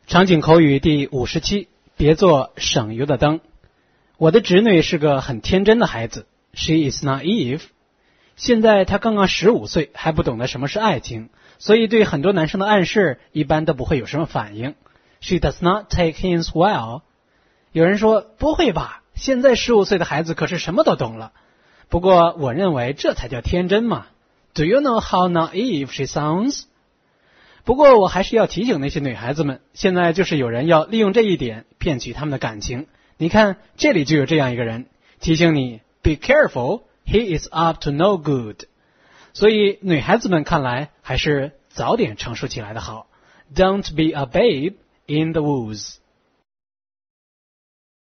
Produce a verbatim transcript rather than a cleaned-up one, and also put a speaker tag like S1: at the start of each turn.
S1: 场景口语第五十期，别做省油的灯。我的侄女是个很天真的孩子 ，She is naive。现在她刚刚十五岁，还不懂得什么是爱情，所以对很多男生的暗示一般都不会有什么反应。She does not take hints well。有人说不会吧，现在十五岁的孩子可是什么都懂了。不过我认为这才叫天真嘛。Do you know how naive she sounds？不过我还是要提醒那些女孩子们，现在就是有人要利用这一点骗取他们的感情。你看这里就有这样一个人，提醒你 Be careful, he is up to no good。 所以女孩子们看来还是早点成熟起来的好。 Don't be a babe in the woods。